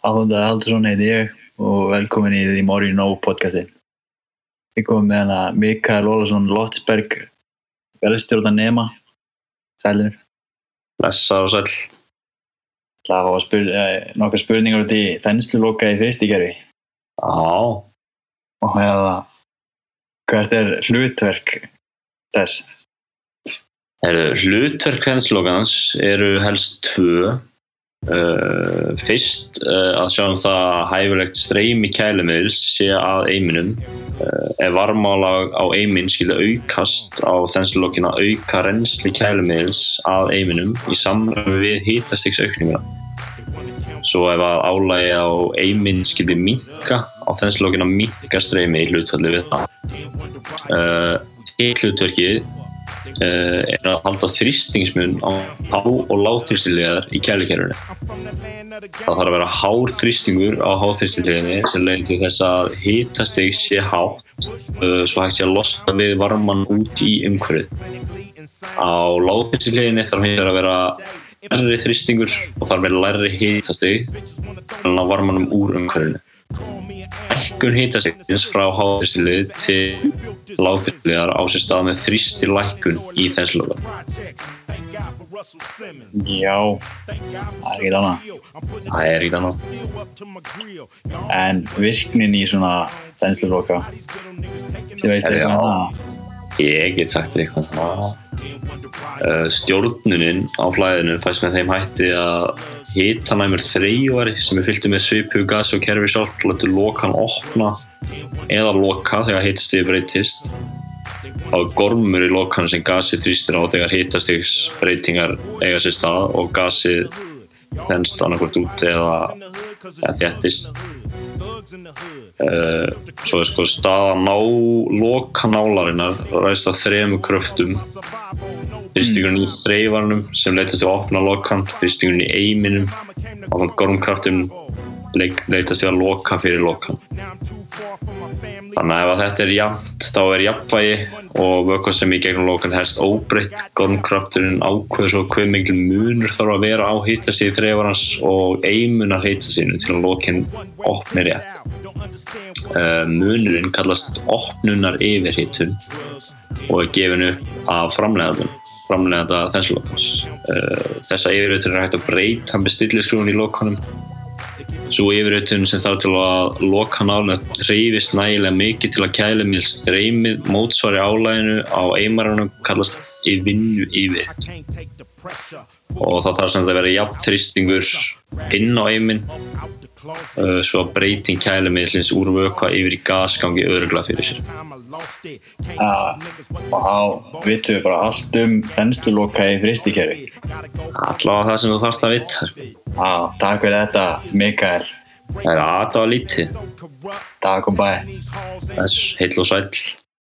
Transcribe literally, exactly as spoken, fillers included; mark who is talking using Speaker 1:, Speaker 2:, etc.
Speaker 1: Átjánda Halldórsson heiti ég og velkomin í The More You Know podcastið. Ég kom með hana Mikael Ólafsson Lottsberg, velstjórnan nema. Sælir.
Speaker 2: Blessaður og sæll.
Speaker 1: Það var spyr, eh, nokkrar spurningar út í þensluloka í frystikerfi.
Speaker 2: Já.
Speaker 1: Og eða, hvert er hlutverk þess?
Speaker 2: Heru, hlutverk þenslulokans eru helst tvö. Uh, fyrst uh, að sjá um það að hæfilegt streymi kælumiðils sé að eiminum. Uh, ef varmálag á eimin skyldi aukast á þenslulokina auka rennsli kælumiðils að eiminum í samræmi við hitastigsaukninguna. Svo ef að álagi á eimin skyldi minnka á þenslulokina minnka streymi í hlutfalli við það. Uh, Hitt hlutverkið Uh, er að halda þrýstingsmun á há- og lágþrýstilegar í kælukerfinu. Það þarf að vera hár þrýstingur á háþrýstileginni sem leiðir til þess að hitastig sé hátt uh, svo hægt sé að losna við varman út í umhverfið. Á lágþrýstileginni þarf hins vegar að vera lægri þrýstingur og þarf að vera lægri hitastig til að ná varmanum úr umhverfinu. Hækkun hitastigsins frá háþrýstilegi til lágþrýstilegar á sér stað með þrýstilækkun í þensluloka.
Speaker 1: Já, það er ekkert annað.
Speaker 2: Það er ekkert annað.
Speaker 1: En virknin í svona þensluloka, þið veit eitthvað um það?
Speaker 2: Ég get sagt þér eitthvað um það. Uh, stjórnunin á flæðinu fæst með þeim hætti að hitanæmur þreyjuvari sem er fylltur með svipuðu gasi og kerfi sjálft lætur lokan opna eða loka þegar hitastig breytist. Þá er gormur í lokanum sem gasið þrýstir á þegar hitastigsbreytingar eiga sér stað og gasið þenst annaðhvort út eða, eða þéttist. Uh, svo er sko staða ná lokanálarinnar ræðst af þremur kröftum. Þrýstingurinn í þreyjuvaranum sem leitast við að opna lokan, þrýstingurinn í eiminum og gormkraftum leitast við að loka fyrir lokan. Þannig að ef þetta er jafnt, þá er jafnvægi og vökvastreymi í gegnum lokan helst óbreytt. Gormkrafturinn ákveður svo hve mikil munur þarf að vera á hitastigi þreyjuvarans og eimunar hitastiginu til að lokin opni rétt. Uh, munurinn kallast opnunar yfirhitun og er gefin upp af framleiðandanum. framleiðanda þenslulokans. Uh, þessa yfirhitun er hægt að breyta með stilliskrúfun í lokanum. Sú yfirhitun sem þarf til að lokanálina hreyfist nægilega mikið til að kælumiðils streymið mótsvari álaginu á eimaranum kallast í vinnu yfirhitun. Og það þarf sem að vera jafn þrýstingur inn á eimin uh, svo að breyting kælumiðilsins úr vökva yfir í gas gangi örugglega fyrir sér.
Speaker 1: Já, og þá vitum við bara allt um þensluloka í frystikerfi.
Speaker 2: Allavega það sem þú þarft að vita.
Speaker 1: Já, takk fyrir þetta, Mikael.
Speaker 2: Það er aðdáð lítið.
Speaker 1: Takk og bæ.
Speaker 2: Þess, heill og sæll.